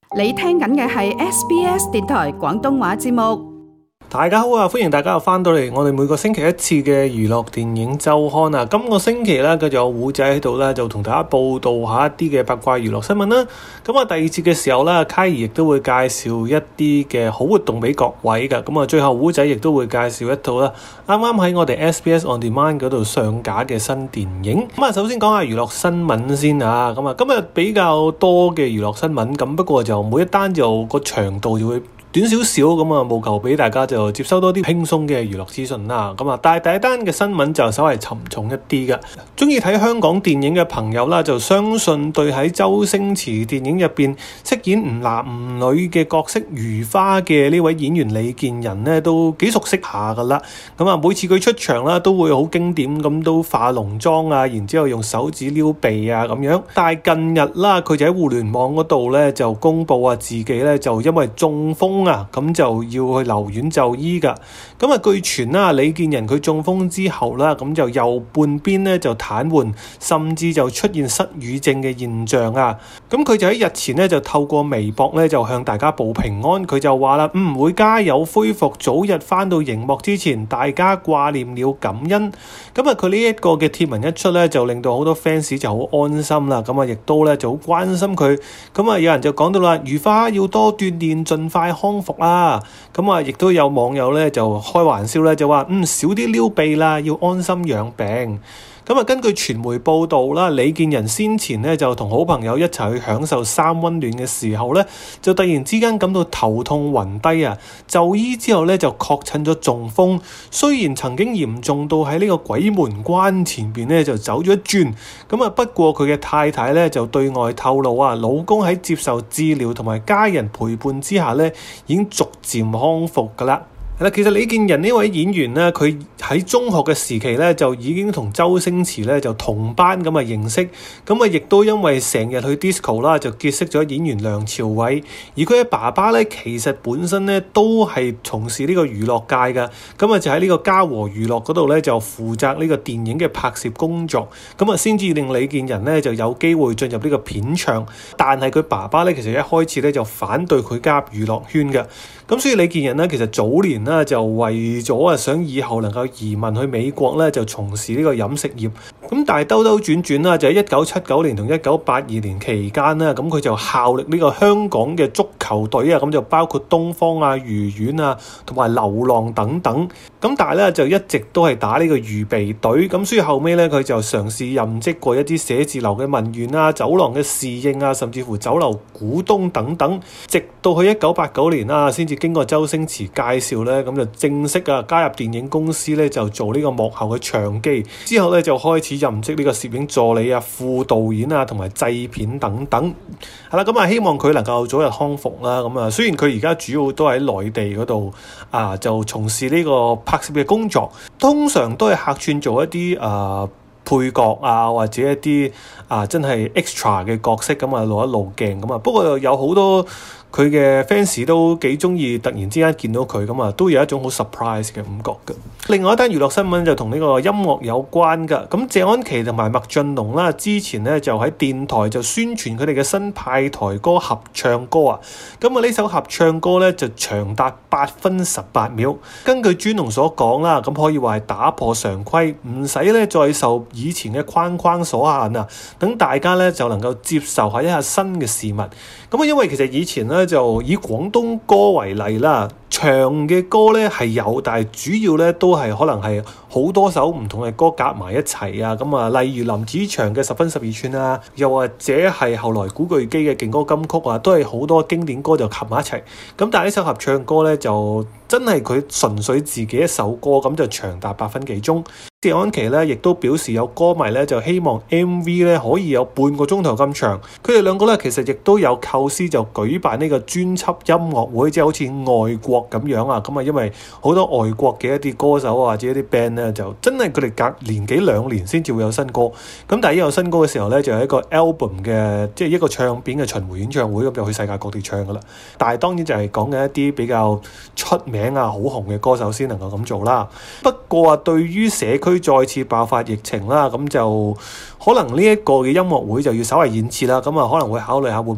你聽緊嘅係 SBS 電台廣東話節目。 大家好啊，歡迎大家又翻到嚟我哋每個星期一次嘅娛樂電影週刊啊。今個星期咧，佢就有胡仔喺度咧，就同大家報道下一啲嘅八卦娛樂新聞啦。咁啊，第二節嘅時候咧，卡怡亦都會介紹一啲嘅好活動俾各位噶。咁啊，最後胡仔亦都會介紹一套啦，啱啱喺我哋 SBS On Demand 嗰度上架嘅新電影。咁啊，首先講下娛樂新聞先啊。咁啊，今日比較多嘅娛樂新聞，咁不過就每一單就個長度就會短少少咁啊，務求俾大家就接收多啲輕鬆嘅娛樂資訊啦。咁啊，但係第一單嘅新聞就稍為沉重一啲嘅。中意睇香港電影嘅朋友啦，就相信對喺周星馳電影入邊飾演唔男唔女嘅角色如花嘅呢位演員李健仁呢，都幾熟悉下噶啦。咁啊，每次佢出場啦，都會好經典咁都化濃妝啊，然之後用手指撩鼻啊咁樣。但係近日啦，佢就喺互聯網嗰度咧就公布啊，自己咧就因為中風咁就要去留院就醫噶。咁啊，據傳啦，李健仁佢中風之後啦，咁就右半邊咧就癱瘓，甚至就出現失語症嘅現象啊。咁佢就喺日前咧就透過微博咧就向大家報平安。佢就話啦，會加油恢復，早日翻到熒幕之前，大家掛念了感恩。咁啊，佢呢一個嘅貼文一出咧，就令到好多 fans 就好安心啦。咁啊，亦都咧就好關心佢。咁啊，有人就講到啦，如花要多鍛鍊，盡快康復啦。咁啊，亦都有網友咧就開玩笑咧，就話少啲撩鼻啦，要安心養病。咁啊，根據傳媒報道啦，李健仁先前咧就同好朋友一齊去享受三溫暖嘅時候咧，就突然之間感到頭痛暈低啊！就醫之後咧就確診咗中風，雖然曾經嚴重到喺呢個鬼門關前邊咧就走咗一轉，咁啊不過佢嘅太太咧就對外透露啊，老公喺接受治療同埋家人陪伴之下咧，已經逐漸康復㗎啦。其實李健仁呢位演員呢，佢喺中學嘅時期呢，就已經同周星馳呢就同班咁啊認識，咁啊亦都因為成日去 disco 啦，就結識咗演員梁朝偉。而佢嘅爸爸呢，其實本身呢都係從事呢個娛樂界㗎，咁啊就喺呢個嘉禾娛樂嗰度呢，就負責呢個電影嘅拍攝工作，咁啊先至令李健仁呢就有機會進入呢個片場。但係佢爸爸呢，其實一開始呢就反對佢加入娛樂圈嘅，咁所以李健仁呢，其實早年就為咗想以後能夠移民去美國咧，就從事呢個飲食業。咁但係兜兜轉轉啦，就喺1979年同1982年期間啦，咁佢就效力呢個香港嘅足球隊啊，咁就包括東方啊、愉園啊同埋流浪等等。咁但係咧就一直都係打呢個預備隊。咁所以後尾咧佢就嘗試任職過一啲寫字樓嘅文員啊、酒廊嘅侍應啊，甚至乎酒樓股東等等。直到去1989年啦，先至經過周星馳介紹咧，咁就正式加入電影公司咧，就做呢個幕後嘅場記。之後咧就開始任職呢個攝影助理啊、副導演啊同埋製片等等。係啦，咁啊希望佢能夠早日康復啦。咁啊雖然佢而家主要都喺內地嗰度就從事呢個拍攝嘅工作，通常都係客串做一啲配角啊，或者一啲真係 extra 嘅角色咁啊，露一露鏡咁啊。不過有好多佢嘅 fans 都幾中意突然之間見到佢咁啊，都有一種好 surprise 嘅感覺嘅。另外一單娛樂新聞就同呢個音樂有關㗎。咁謝安琪同埋麥浚龍啦，之前咧就喺電台就宣傳佢哋嘅新派台歌合唱歌啊。咁啊呢首合唱歌咧就長達8分18秒。根據尊龍所講啦，咁可以話係打破常規，唔使咧再受以前嘅框框所限啊。等大家咧就能夠接受一下新嘅事物。咁啊，因為其實以前咧就以廣東歌為例啦，長嘅歌咧係有，但係主要咧都係可能係好多首唔同嘅歌夾埋一齊啊。咁啊，例如林子祥嘅10分12寸啊，又或者係後來古巨基嘅勁歌金曲啊，都係好多經典歌就合埋一齊。咁但係呢首合唱歌咧就真係佢純粹自己一首歌，咁就長達8分幾鐘。謝安琪咧亦都表示有歌迷咧就希望 MV 咧可以有半個鐘頭咁長。佢哋兩個咧其實亦都有構思就舉辦呢個專輯音樂會，即係好似外國咁樣啊。咁啊，因為好多外國嘅一啲歌手或者一啲 band 咧就真係佢哋隔年幾2年先至會有新歌。咁但係一有新歌嘅時候咧就係一個 album 嘅，即係一個唱片嘅巡迴演唱會，咁就去世界各地唱噶啦。但係當然就係講緊一啲比較出名啊好紅嘅歌手先能夠咁做啦。不過對於社區再次爆發疫情啦，咁就可能呢一個嘅音樂會就要稍為延遲啦。咁啊可能會考慮下會唔會喺網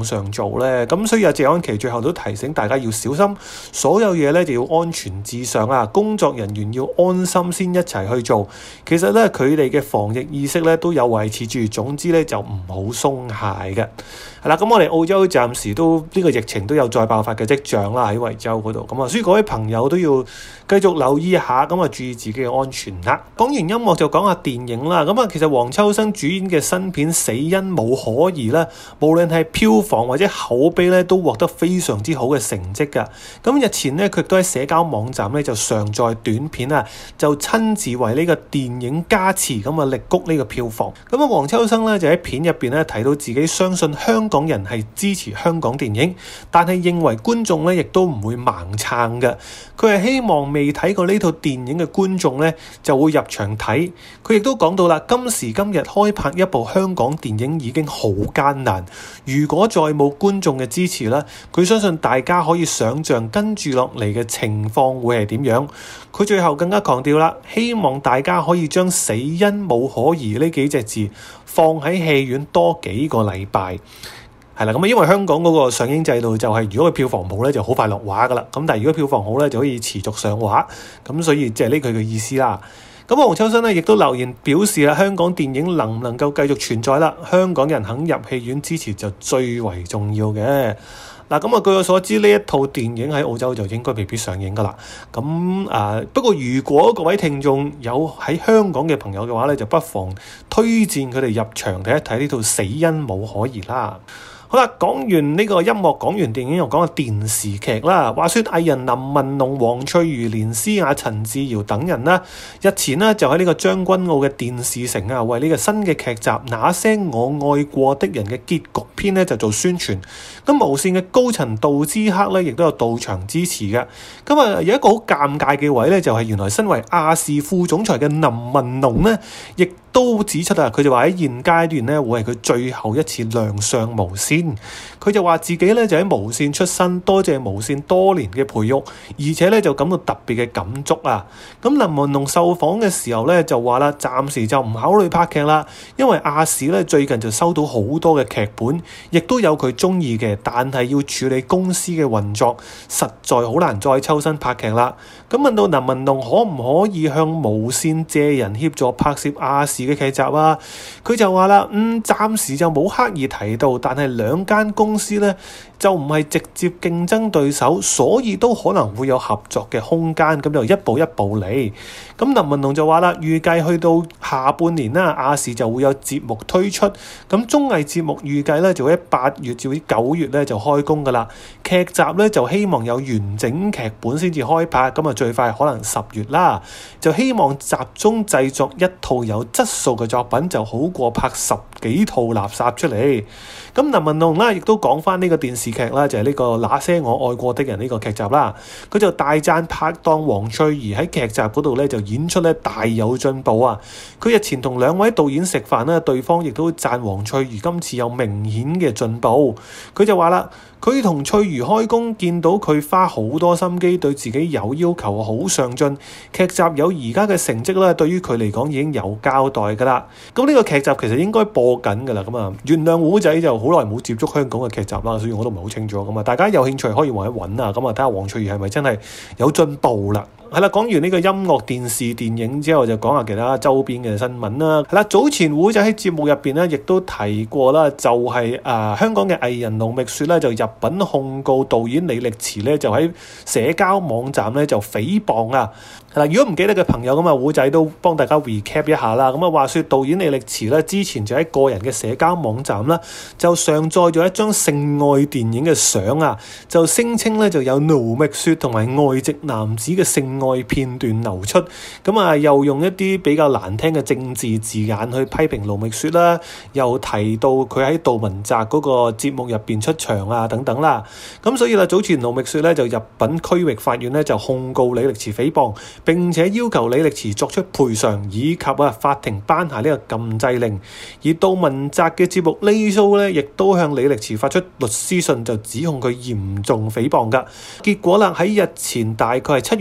上做呢？咁所以謝安琪最後都提醒大家要小心，所有嘢咧就要安全至上啊！工作人員要安心先一齊去做。其實咧佢哋嘅防疫意識咧都有維持住，總之咧就唔好鬆懈嘅。係啦，咁我哋澳洲暫時都呢個疫情都有再爆發嘅跡象啦，喺維州嗰度。咁啊，所以各位朋友都要繼續留意一下，咁啊注意自己嘅安全啦。講完音樂就講下電影啦。咁啊，其實黃秋生主演嘅新片《死因無可疑》啦，無論係票房或者口碑咧，都獲得非常之好嘅成績㗎。咁日前咧，佢都喺社交網站咧就上載短片啊，就親自為呢個電影加持，咁啊力谷呢個票房。咁啊，黃秋生咧就喺片入邊咧提到自己相信香港人係支持香港電影，但係認為觀眾咧亦都唔會盲撐嘅。佢係希望未睇過呢套電影嘅觀眾咧就會入場睇。佢亦都講到啦，今時今日開拍一部香港電影已經好艱難，如果再冇觀眾嘅支持咧，佢相信大家可以想像跟住落嚟嘅情況會係點樣。佢最後更加強調啦，希望大家可以將死因無可疑呢幾隻字放喺戲院多幾個禮拜。係啦，咁啊，因為香港嗰個上映制度就係，如果佢票房好咧，就好快落畫噶啦。咁但係如果票房好咧，就可以持續上畫。咁所以即係呢佢嘅意思啦。咁黃秋生咧亦都留言表示啦，香港電影能唔能夠繼續存在啦？香港人肯入戲院支持就最為重要嘅。嗱，咁啊，據我所知，呢一套電影喺澳洲就應該未必上映噶啦。咁不過如果各位聽眾有喺香港嘅朋友嘅話咧，就不妨推薦佢哋入場睇一睇呢套《死因無可疑》啦。好啦，講完呢個音樂，講完電影，又講下電視劇啦。話說藝人林文龍、黃翠如、連詩雅、陳志瑤等人啦，日前呢就喺呢個將軍澳嘅電視城啊，為呢個新嘅劇集《那些我愛過的人》嘅結局篇呢就做宣傳。咁無線嘅高層杜之克呢亦都有到場支持嘅。咁啊有一個好尷尬嘅位呢，就係原來身為亞視副總裁嘅林文龍呢，亦都指出啊，佢就話喺現階段咧會係佢最後一次亮相無線。佢就話自己咧就喺無線出身，多謝無線多年嘅培育，而且咧就感到特別嘅感觸啊。咁林文龍受訪嘅時候咧就話啦，暫時就唔考慮拍劇啦，因為亞視咧最近就收到好多嘅劇本，亦都有佢中意嘅，但係要處理公司嘅運作，實在好難再抽身拍劇啦。咁問到林文龍可唔可以向無線借人協助拍攝亞視嘅劇集啊？佢就話啦，暫時就冇刻意提到，但係兩間公司咧就唔係直接競爭對手，所以都可能會有合作嘅空間，咁就一步一步嚟。咁林文龍就話啦，預計去到下半年啦，亞視就會有節目推出，咁綜藝節目預計咧就喺8月至9月咧就開工噶啦，劇集咧就希望有完整劇本先至開拍，咁啊最快可能10月啦，就希望集中製作一套有質素嘅作品，就好過拍10幾套垃圾出嚟。咁林文龍啦，亦都講翻呢個電視劇啦，就係呢個《那些我愛過的人》呢個劇集啦。佢就大讚拍檔黃翠如喺劇集嗰度咧就演出咧大有進步啊！佢日前同2位導演食飯啦，對方亦都讚黃翠如今次有明顯嘅進步。佢就話啦，佢同翠如開工，見到佢花好多心機，對自己有要求，好上進。劇集有而家嘅成績咧，對於佢嚟講已經有交代㗎啦。咁呢個劇集其實應該播緊㗎啦。咁啊，原諒胡仔就好耐冇接觸香港嘅劇集啦，所以我都唔係好清楚。咁啊，大家有興趣可以揾一揾啊。咁啊，睇下黃翠如係咪真係有進步啦。係啦，講完呢個音樂、電視、電影之後，就講下其他周邊嘅新聞啦。係啦，早前胡仔喺節目入邊咧，亦都提過啦，就係香港嘅藝人盧覓雪咧，就入稟控告導演李力持咧，就喺社交網站咧就誹謗啊。嗱，如果唔記得嘅朋友咁啊，胡仔都幫大家 recap 一下啦。咁啊，話說導演李力持咧，之前就喺個人嘅社交網站啦，就上載咗一張性愛電影嘅相啊，就聲稱咧就有盧覓雪同埋外籍男子嘅性愛片段流出。咁啊，又用一啲比較難聽嘅政治字眼去批評盧覓雪啦，又提到佢喺杜汶澤嗰個節目入邊出場啊等等啦。咁所以啦，早前盧覓雪咧就入稟區域法院咧就控告李力持誹謗，並且要求李力持作出賠償，以及法庭頒下呢個禁制令。而杜汶澤嘅節目呢 show 咧，亦都向李力持發出律師信，就指控佢嚴重誹謗㗎。結果啦，喺日前大概係7月7號嘅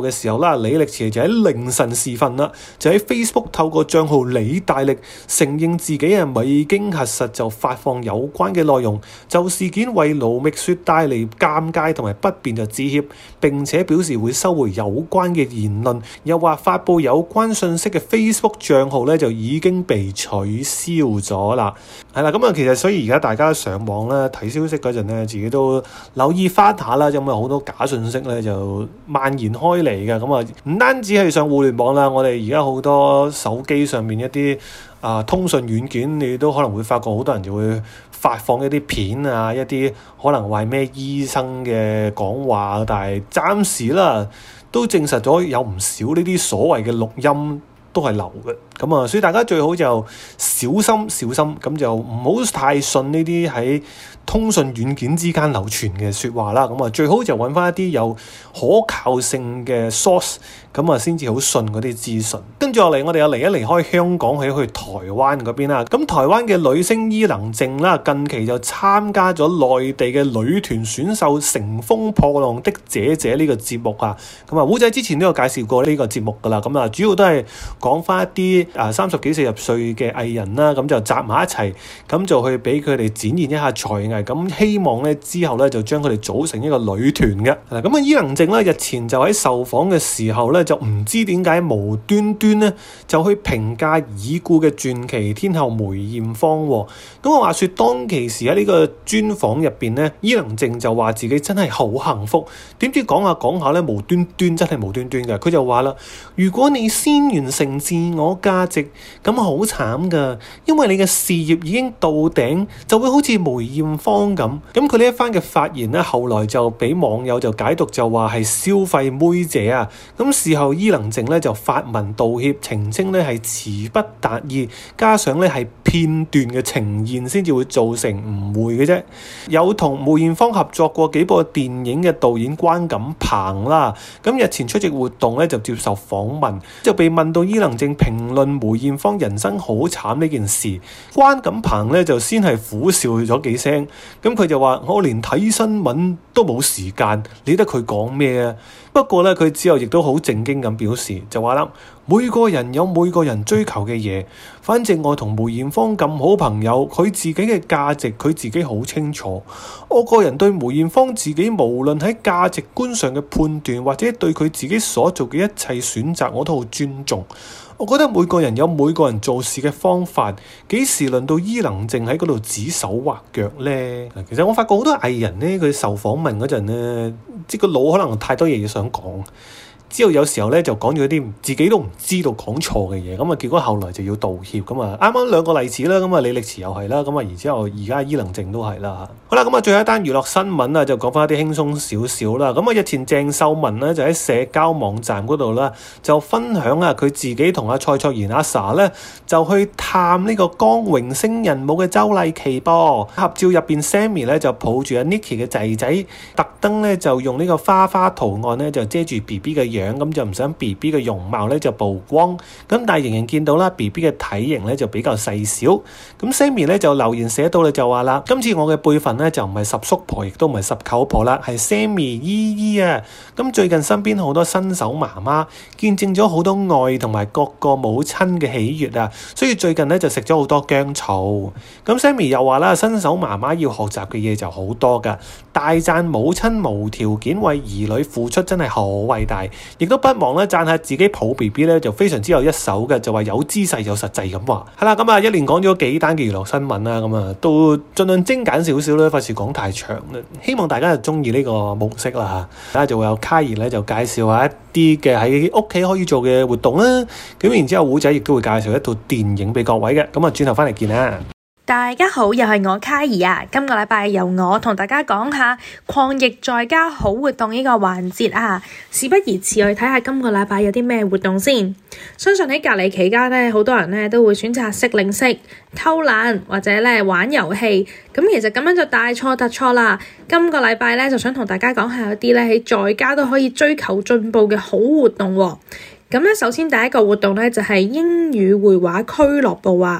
嘅時候啦，李力持就喺凌晨時分啦，就喺 Facebook 透過帳號李大力承認自己未經核實就發放有關嘅內容，就事件為盧覓雪帶嚟尷尬同埋不便就致歉，並且表示會收回有關嘅言論，又話發布有關信息嘅 Facebook 帳號咧就已經被取消咗啦。係啦，咁啊其實所以而家大家上網咧睇消息嗰陣咧，自己都留意翻下啦，咁啊好多假信息咧就蔓延開嚟嘅。咁啊唔單止係上互聯網啦，我哋而家好多手機上面一啲通訊軟件，你都可能會發覺好多人就會發放一啲片啊，一啲可能話咩醫生嘅講話，但係暫時啦都證實咗有唔少呢啲所謂嘅錄音都係流嘅。咁啊，所以大家最好就小心，咁就唔好太信呢啲喺通訊軟件之間流傳嘅説話啦。咁啊，最好就揾翻一啲有可靠性嘅 source， 咁啊先至好信嗰啲資訊。跟住落嚟，我哋又離開香港去台灣嗰邊啦。咁台灣嘅女星伊能靜啦，近期就參加咗內地嘅女團選秀《乘風破浪的姐姐》呢個節目啊。咁啊，胡仔之前都有介紹過呢個節目噶啦。咁啊，主要都係講翻一啲30幾40歲嘅藝人啦，咁就集埋一齊，咁就去俾佢哋展現一下才藝，咁希望咧之後咧就將佢哋組成一個女團嘅。咁啊，伊能靜咧日前就喺受訪嘅時候咧，就唔知點解無端端咧就去評價已故嘅傳奇天后梅艷芳。咁我話說當其時喺呢個專訪入邊咧，伊能靜就話自己真係好幸福。點知講下咧，無端端真係無端端嘅，佢就話啦：如果你先完成自我價值，咁好慘噶，因為你嘅事業已經到頂，就會好似梅艷芳咁。咁佢呢一番嘅發言咧，後來就俾網友就解讀就話係消費妹姐啊。咁事後伊能靜咧就發文道歉，澄清咧係詞不達意，加上咧係片段嘅呈現先至會造成誤會嘅啫。有同梅艷芳合作過幾部電影嘅導演關錦鵬啦，咁日前出席活動咧就接受訪問，就被問到伊能靜評論梅艷芳人生好慘呢件事，關錦鵬咧就先係苦笑咗幾聲，咁佢就話：我連睇新聞都冇時間，理得佢講咩啊？不過咧，佢之後亦都好正經咁表示，就話啦：每個人有每個人追求嘅嘢，反正我同梅艷芳咁好朋友，佢自己嘅價值佢自己好清楚。我個人對梅艷芳自己無論喺價值觀上嘅判斷，或者對佢自己所做嘅一切選擇，我都好尊重。我覺得每個人有每個人做事嘅方法，幾時輪到伊能靜喺嗰度指手畫腳呢？其實我發覺好多藝人呢，佢受訪問嗰陣呢，即個腦可能太多嘢想講。之後有時候咧就講咗啲自己都唔知道講錯嘅嘢，咁啊結果後來就要道歉。咁啊啱啱兩個例子啦，咁啊李力持又係啦，咁啊然之後而家伊能靜都係啦。好啦，咁啊最後一單娛樂新聞啊，就講翻一啲輕鬆少少啦。咁啊日前鄭秀文咧就喺社交網站嗰度啦，就分享啊佢自己同阿蔡卓妍阿 Sa 咧就去探呢個江榮星人母嘅周麗淇噃。合照入邊 Sammy 咧就抱住阿 Nicky 嘅仔仔，特登咧就用呢個花花圖案咧就遮住 BB 嘅樣，咁就唔想 BB 嘅容貌咧就曝光，咁但係仍然見到啦 BB 嘅體型咧就比較細小。咁 Sammy 咧就留言寫到咧就話啦：今次我嘅輩份咧就唔係十叔婆，亦都唔係十舅婆啦，係 Sammy 姨姨啊。咁最近身邊好多新手媽媽見證咗好多愛同埋各個母親嘅喜悅啊，所以最近咧就食咗好多薑醋。咁 Sammy 又話啦：新手媽媽要學習嘅嘢就好多噶，大讚母親無條件為兒女付出真係好偉大，亦都不忘咧讚下自己抱 BB 咧就非常之有一手嘅，就話有姿勢有實際咁話。係啦，咁啊一連講咗幾單嘅娛樂新聞啦，咁啊都盡量精簡少少啦，費事講太長啦。希望大家就中意呢個模式啦嚇。就會有卡兒咧就介紹下一啲嘅喺屋企可以做嘅活動啦。咁然之後胡仔亦都會介紹一套電影俾各位嘅。咁啊轉頭翻嚟見啦。 大家好，又係我卡兒啊！今個禮拜由我同大家講下抗疫在家好活動呢個環節啊！事不宜遲，去睇下今個禮拜有啲咩活動先。相信喺隔離期間呢，好多人呢都會選擇食零食、偷懶或者咧玩遊戲。咁其實咁樣就大錯特錯啦！今個禮拜呢，就想同大家講下有啲咧喺在家都可以追求進步嘅好活動喎。咁咧首先第一個活動呢，就係英語繪畫俱樂部啊！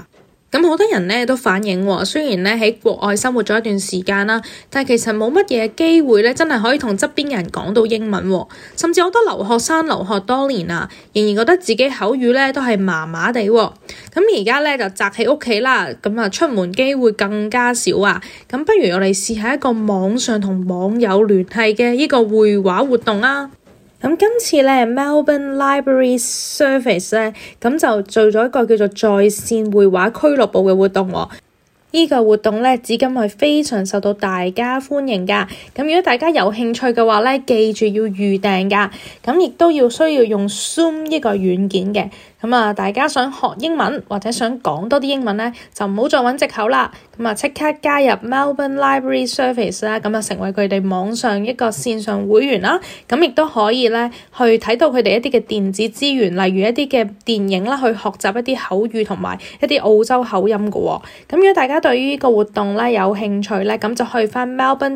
咁好多人咧都反映喎，雖然咧喺國外生活咗一段時間啦，但係其實冇乜嘢機會咧，真係可以同側邊嘅人講到英文喎。甚至好多留學生留學多年啊，仍然覺得自己口語咧都係麻麻地喎。咁而家咧就宅喺屋企啦，咁啊出門機會更加少啊。咁不如我哋試下一個網上同網友聯繫嘅呢個會話活動啊！咁今次咧 Melbourne Library Service 咧，咁就做咗一個叫做在線會話俱樂部嘅活動喎。呢個活動咧，至今係非常受到大家歡迎噶。咁如果大家有興趣嘅話咧，記住要預訂噶。咁亦都需要用 Zoom 呢個軟件嘅。咁啊，大家想學英文或者想講多啲英文咧，就唔好再揾藉口啦。咁啊，即刻加入 Melbourne Library Service 啦，咁啊成為佢哋網上一個線上會員啦。咁亦都可以咧去睇到佢哋一啲嘅電子資源，例如一啲嘅電影啦，去學習一啲口語同埋一啲澳洲口音嘅喎。咁如果大家對於呢個活動咧有興趣咧，咁就去翻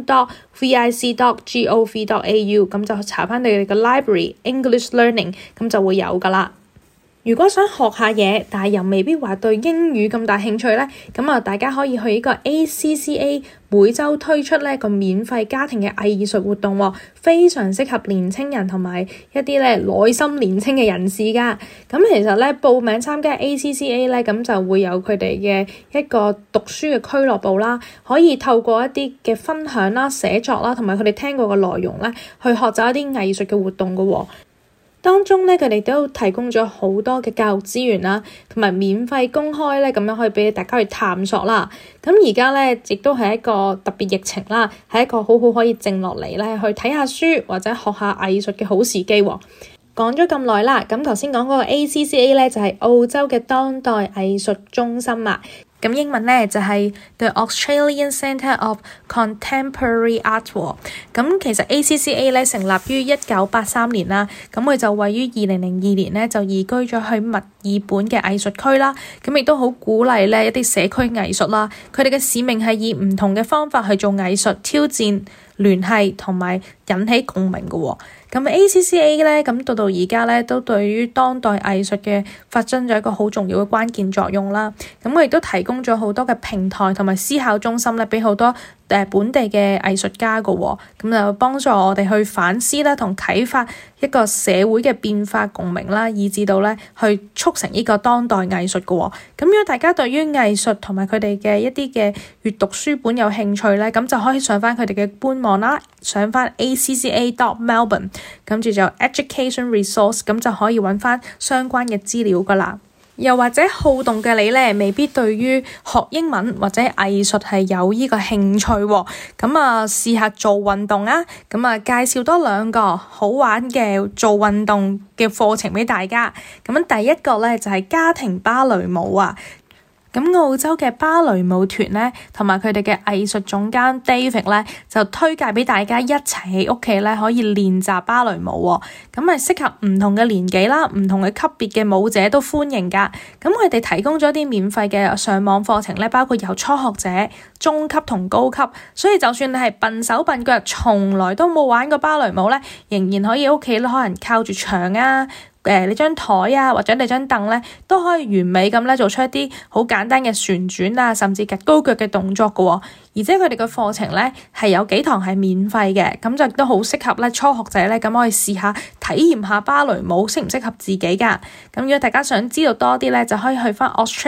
melbourne.vic.gov.au， 咁就查翻你哋嘅 library English Learning， 咁就會有噶啦。如果想學下嘢，但係又未必話對英語咁大興趣咧，咁啊大家可以去呢個 ACCA 每週推出呢個免費家庭嘅藝術活動喎，非常適合年青人同埋一啲咧內心年青嘅人士噶。咁其實咧報名參加 ACCA 咧，咁就會有佢哋嘅一個讀書嘅俱樂部啦，可以透過一啲嘅分享啦、寫作啦，同埋佢哋聽過嘅內容咧，去學習一啲藝術嘅活動噶喎。當中咧，佢哋都提供咗好多嘅教育資源啦，同埋免費公開咧，咁樣可以俾大家去探索啦。咁而家咧，亦都係一個特別疫情啦，係一個好好可以靜落嚟咧，去睇下書或者學下藝術嘅好時機喎。講咗咁耐啦，咁頭先講嗰個 ACCA 咧，就係澳洲嘅當代藝術中心啊。咁英文咧就係 The Australian Centre of Contemporary Art 喎。咁其實 ACCA 咧成立於1983年啦，咁佢就位於2002年咧就移居咗去墨爾本嘅藝術區啦。咁亦都好鼓勵咧一啲社區藝術啦。佢哋嘅使命係以唔同嘅方法去做藝術，挑戰、聯繫同埋引起共鳴嘅喎。咁 ACCA 咧，咁到而家咧都對於當代藝術嘅發展咗一個好重要嘅關鍵作用啦。咁我亦都提供咗好多嘅平台同埋思考中心咧，俾好多本地嘅藝術家嘅喎。咁就幫助我哋去反思啦，同啟發一個社會嘅變化共鳴啦，以至到咧去促成呢個當代藝術嘅喎。咁如果大家對於藝術同埋佢哋嘅一啲嘅閱讀書本有興趣咧，咁就可以上翻佢哋嘅官網啦，上翻 ACCA.Melbourne。跟住就 Education Resource， 咁就可以揾翻相關嘅資料噶啦。又或者好動嘅你咧，未必對於學英文或者藝術係有呢個興趣喎。咁啊，試下做運動啊。咁啊，介紹多2個好玩嘅做運動嘅課程俾大家。咁第一個咧就係家庭芭蕾舞啊。咁澳洲嘅芭蕾舞團咧，同埋佢哋嘅藝術總監 David 咧，就推介俾大家一齊喺屋企咧可以練習芭蕾舞喎。咁係適合唔同嘅年紀啦、唔同嘅級別嘅舞者都歡迎㗎。咁佢哋提供咗啲免費嘅上網課程咧，包括有初學者、中級同高級。所以就算你係笨手笨腳，從來都冇玩過芭蕾舞咧，仍然可以屋企可能靠住牆啊，你張台啊，或者你張凳咧，都可以完美咁咧做出一啲好簡單嘅旋轉啊，甚至趌高腳嘅動作嘅喎。而且佢哋嘅課程咧係有幾堂係免費嘅，咁就亦都好適合咧初學者咧，咁可以試下體驗下芭蕾舞適唔適合自己㗎。咁如果大家想知道多啲咧，就可以去翻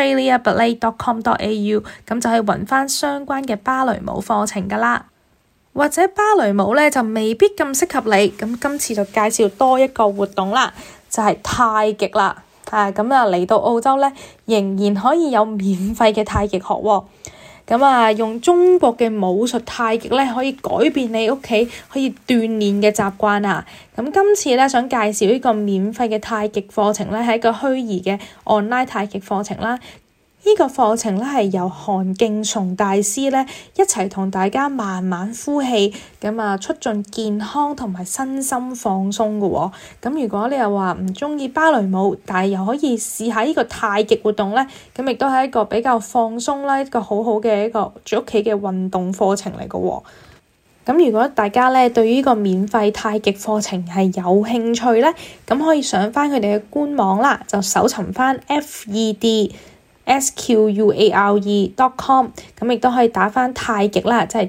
australiaballet.com.au， 咁就可以揾翻相關嘅芭蕾舞課程㗎啦。或者芭蕾舞咧就未必咁適合你，咁今次就介紹多一個活動啦。就係太極啦，咁啊嚟到澳洲咧，仍然可以有免費嘅太極學喎。咁啊，用中國嘅武術太極咧，可以改變你屋企可以鍛鍊嘅習慣啊。咁今次咧想介紹呢個免費嘅太極課程咧，係一個虛擬嘅 online 太極課程啦。呢個課程咧係由韓敬松大師咧一齊同大家慢慢呼氣，咁啊促進健康同埋身心放鬆嘅喎。咁如果你又話唔中意芭蕾舞，但係又可以試下呢個太極活動咧，咁亦都係一個比較放鬆啦，一個好好嘅一個住屋企嘅運動課程嚟嘅喎。咁如果大家咧對於呢個免費太極課程係有興趣咧，咁可以上翻佢哋嘅官網啦，就搜尋翻 FED SQUARE.com， 咁亦都可以打返太極啦，即係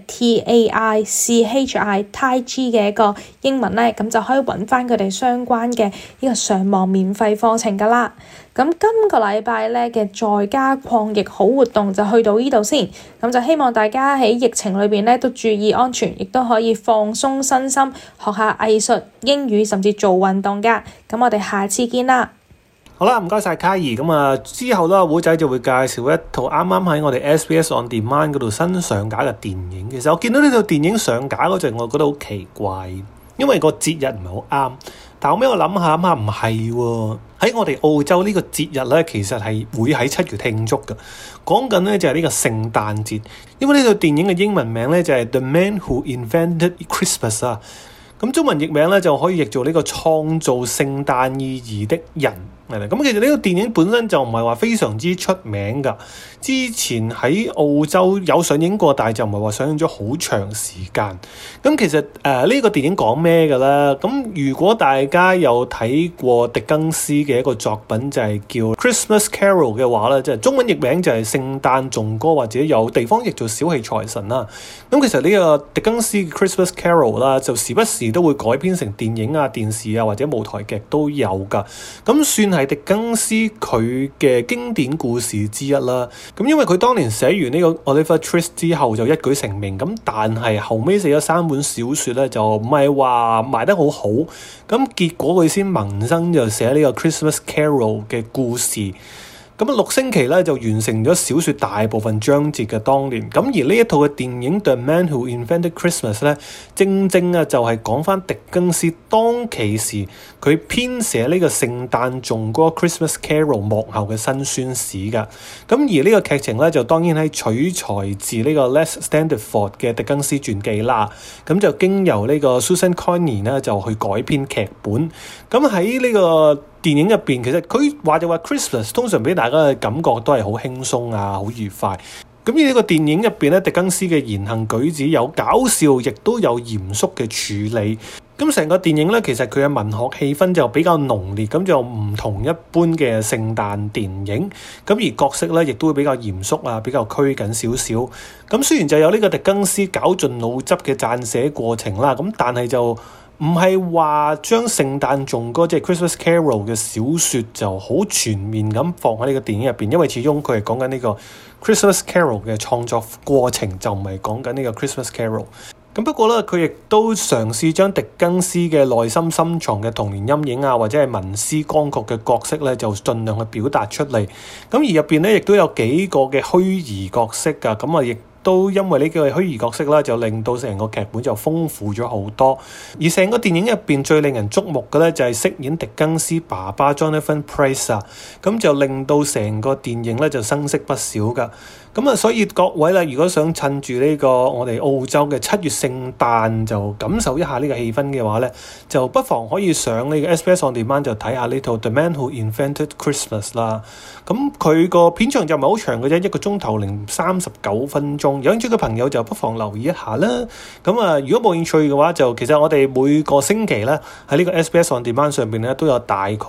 TAICHI 太極嘅一個英文咧，咁就可以揾返佢哋相關嘅呢個上網免費課程噶啦。咁今個禮拜咧嘅在家抗疫好活動就去到呢度先，咁就希望大家喺疫情裏邊咧都注意安全，亦都可以放鬆身心，學下藝術、英語甚至做運動噶。咁我哋下次見啦。 好啦，唔該晒卡兒。咁之後咧，胡仔就會介紹一套啱啱喺我哋 SBS On Demand 嗰度新上架嘅電影。其實我見到呢套電影上架嗰陣，我覺得好奇怪，因為個節日唔係好啱。但後尾我諗下唔係喎，喺我哋澳洲呢個節日咧，其實係會喺7月慶祝嘅。講緊咧就係呢個聖誕節，因為呢套電影嘅英文名咧就係 The Man Who Invented Christmas 啊。咁中文譯名咧就可以譯做呢個創造聖誕意義的人。咁其實呢個電影本身就唔係話非常之出名㗎，之前喺澳洲有上映過，但係就唔係話上映咗好長時間。咁其實呢個電影講咩㗎咧？咁如果大家有睇過狄更斯嘅一個作品就係叫 Christmas Carol 嘅話咧，即係中文譯名就係聖誕頌歌，或者有地方譯做小氣財神啦。咁其實呢個狄更斯嘅 Christmas Carol 啦，就時不時都會改編成電影啊、電視啊或者舞台劇都有㗎。咁算係狄更斯佢嘅經典故事之一啦。咁因為佢當年寫完呢個 Oliver Twist 之後就一舉成名，咁但係後尾寫咗3本小說咧就唔係話賣得好好，咁結果佢先萌生就寫呢個 Christmas Carol 嘅故事。咁6星期咧就完成咗小說大部分章節嘅當年。咁而呢一套嘅電影 The Man Who Invented Christmas 咧，正正就係講翻狄更斯當其時佢編寫呢個聖誕頌歌 Christmas Carol 幕後嘅辛酸史噶。咁而呢個劇情咧就當然係取材自呢個 Les Standiford 嘅狄更斯傳記啦。咁就經由呢個 Susan Coney 呢就去改編劇本。咁喺呢個電影入邊，其實佢話就話 Christmas 通常俾大家嘅感覺都係好輕鬆啊，好愉快。咁而呢個電影入邊咧，狄更斯嘅言行舉止有搞笑，亦都有嚴肅嘅處理。咁成個電影咧，其實佢嘅文學氣氛就比較濃烈，咁就唔同一般嘅聖誕電影。咁而角色咧，亦都會比較嚴肅啊，比較拘謹少少。咁雖然就有呢個狄更斯絞盡腦汁嘅撰寫過程啦，咁但係就唔係話將聖誕頌歌即係 Christmas Carol 嘅小說就好全面咁放喺呢個電影入邊，因為始終佢係講緊呢個 Christmas Carol 嘅創作過程，就唔係講緊呢個 Christmas Carol。咁不過咧，佢亦都嘗試將狄更斯嘅內心深藏嘅童年陰影啊，或者係文思剛確嘅角色咧，就盡量去表達出嚟。咁而入邊咧，亦都有幾個嘅虛擬角色㗎，咁亦都因為呢個虛擬角色啦，就令到成個劇本就豐富咗好多。而成個電影入邊最令人矚目嘅咧，就係飾演狄更斯爸爸 Jonathan Pryce 啊，咁就令到成個電影咧就生色不少㗎。咁所以各位啦，如果想趁住呢個我哋澳洲嘅7月聖誕就感受一下呢個氣氛嘅話咧，就不妨可以上呢個 SBS On Demand 就睇下呢套 The Man Who Invented Christmas 啦。咁佢個片長就唔係好長嘅啫，1個鐘頭零39分鐘。有興趣嘅朋友就不妨留意一下啦。咁如果冇興趣嘅話，就其實我哋每個星期咧喺呢個 SBS On Demand 上邊咧都有大概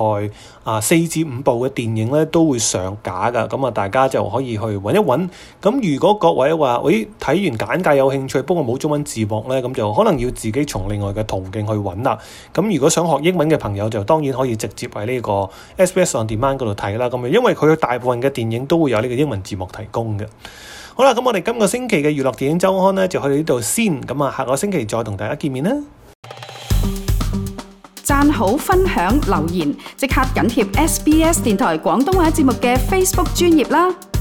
4至5部嘅電影咧都會上架㗎。咁大家就可以去揾一揾。咁如果各位話睇完簡介有興趣，不過冇中文字幕咧，咁就可能要自己從另外嘅途徑去揾啦。咁如果想學英文嘅朋友，就當然可以直接喺呢個 SBS On Demand 嗰度睇啦。咁因為佢大部分嘅電影都會有呢個英文字幕提供嘅。好啦，咁我哋今個星期嘅娛樂電影週刊咧就去到呢度先。咁下個星期再同大家見面啦。 讚好、分享、留言，即刻緊貼SBS 電台廣東話節目嘅 Facebook 專頁啦。